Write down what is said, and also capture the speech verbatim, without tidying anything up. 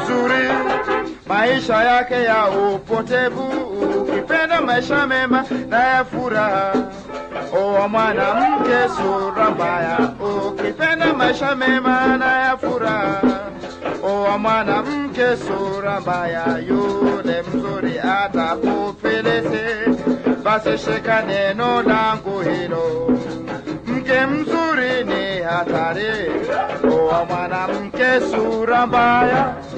mzuri, maisha yake ya upotevu. Ukipenda maisha mema na ya furaha, oa mwanamke sura mbaya. Ukipenda maisha mema na ya furaha, oa mwanamke sura mbaya. Yule mzuri atakupeleze, basi shika neno langu hilo. Mke mzuri ni hatari, oa mwanamke sura mbaya.